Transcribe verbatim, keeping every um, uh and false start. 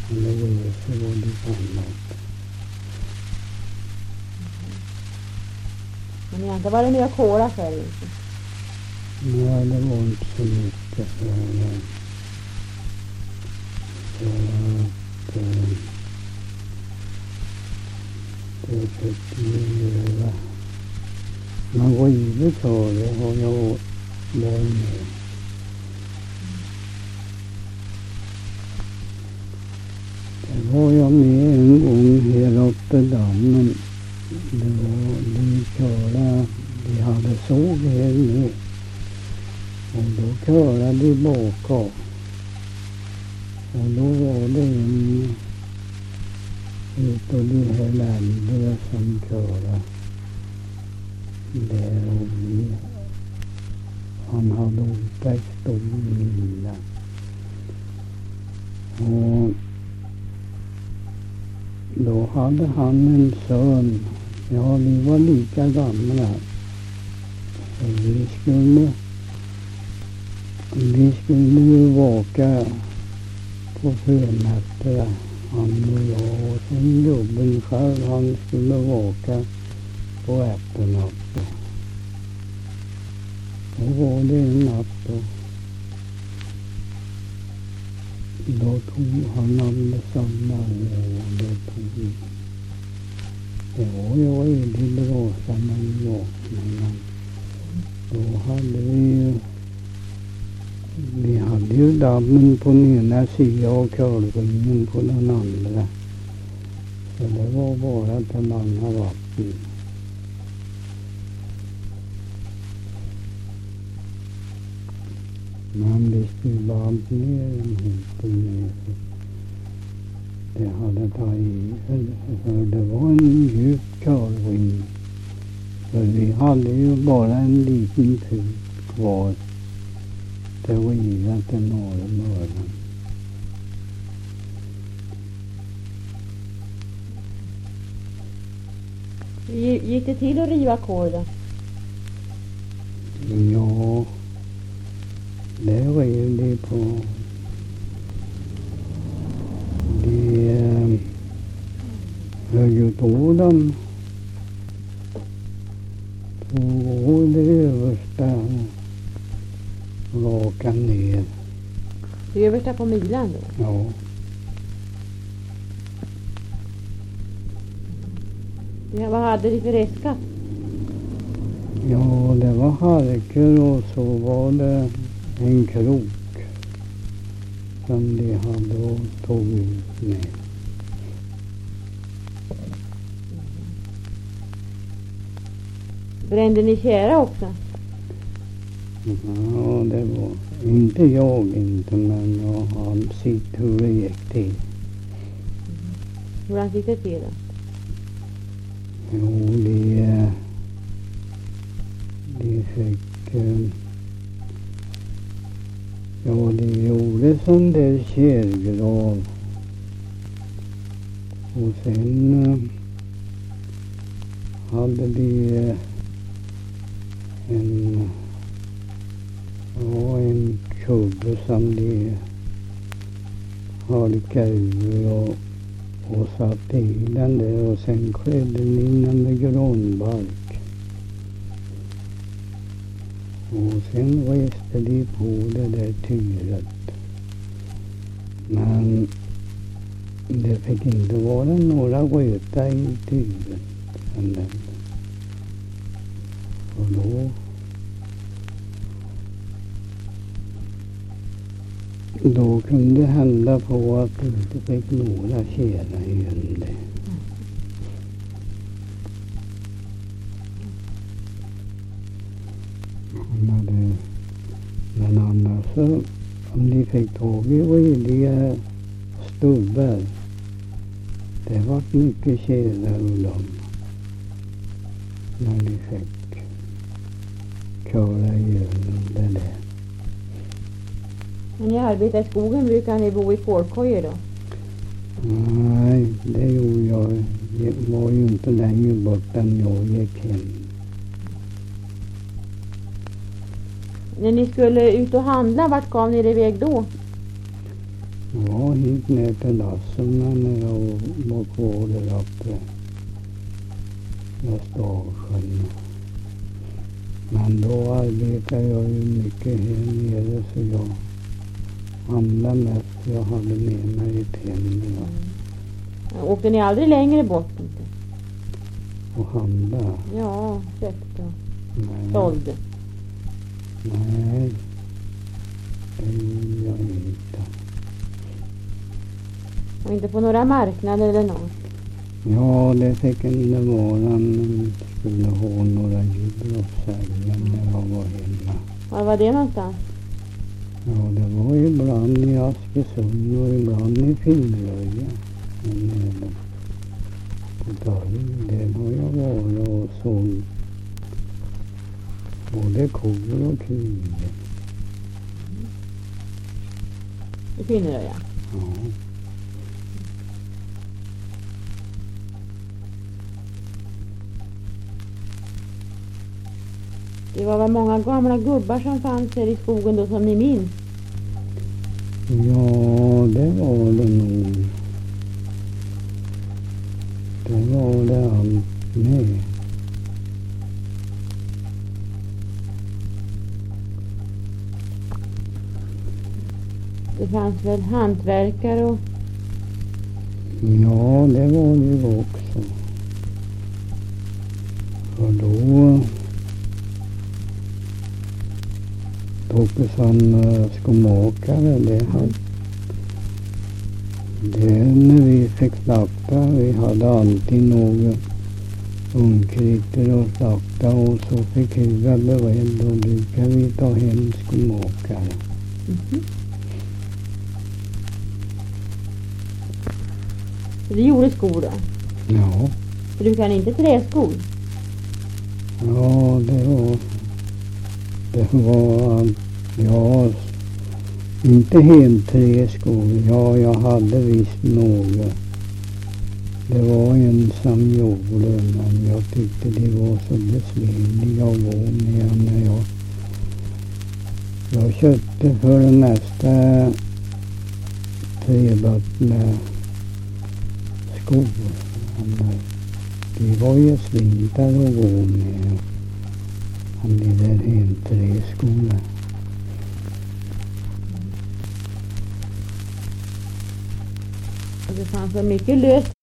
Eller reser och lite annat. Men ni har inte varit med och kola för det? Nej, det var inte så mycket för det. Så att eh, det fick ju göra. Man går givet för det har jag varit med. Det var jag med en gång här uppe dammen. Det var de körde, de hade såg här med. Och då körde de bakom. Och då var det en utav de här länderna som körde där och vi. Han hade åka i stor mila. Och då hade han en son. Ja, vi var lika gamla. Så vi skulle, vi skulle ju vaka på förnätterna, han och jag. Och sen gubben själv, han skulle vaka på efternatten. Då var det en natt då. Då tog han hade samma och då tog det var jag i det brasa när vi vaknade. Då hade vi ju vi hade ju dammen på den ena sidan och körringen på den andra. Så det var bara till langa vatten. Man visste ju bara ner en hopen med sig. Det hade tagit, för det var en djup körring. För vi hade ju bara en liten tur kvar till riva till norra Mörland. Gick det till att riva kol då? Ja, det rev de på. De eh, högg ut ådan. Tog det översta och raka ner. Det översta på milan då? Ja. Ja, vad hade de för redskap? Ja, det var harker och så var det en krok som de hade och tog ut med. Brände ni kära också? Ja, det var inte jag inte, men jag har sett hur det gick till. Hur gick det till då? Jo, de, de fick, ja, de gjorde sån där kärgrav. Och sen hade de en, ja, en kubbe som de halkade ur och och satte i den där och sen klädde den in med granbark. Och sen reste de på det där tyret. Men det fick inte vara några röta i tyret. Och då Då kunde det hända på att du inte fick några tjäna igen det. Men, men annars så, om de fick tag i rediga stubbar, det var mycket tjäna ur dem. När de fick köra igenom det där. När ni arbetar i skogen brukar ni bo i fårkojor då? Nej, det gjorde jag. Jag var ju inte längre bort än jag gick hem. När ni skulle ut och handla, vart gav ni er iväg då? Jag var hit ner till Lassorna när jag var kvar där uppe. Jag Stavsjön. Men då arbetade jag ju mycket här nere så jag handlade mest. Jag hade med mig ett hem. Ja. Åkte ni aldrig längre bort inte? Och handla. Ja, köpte och Nej. sålde. Nej. Det gjorde jag inte. Och inte på några marknader eller något? Ja, det fick inte vara. Han skulle ha några djur att sälja när jag var hemma. Var var det någonstans? Ja, det var ibland i Askersund och ibland i Finnröja. Men även på Dörren, där har jag varit och sålt både kor och kyr. I Finnröja? Ja. Det var väl många gamla gubbar som fanns här i skogen då som ni minns? Ja, det var det nog. Det var det allt med. Det fanns väl hantverkare och... Ja, det var det ju också. För då Tåkesson skomakare, det hade det när vi fick slakta. Vi hade alltid några ungkritor att slakta och så fick huvudet beredd och då kan vi ta hem skomakare. Mm-hmm. Så det gjorde skor då? Ja. För du kan inte träskor? Ja, det var det var ja, inte helt träskor. Ja, jag hade visst några. Det var en som gjorde, men jag tyckte det var så besvärliga att gå med när jag jag köpte för det mesta treböttna skor. Men det var ju svintare att gå med. Han blev där helt träskorna. Det fanns så mycket löst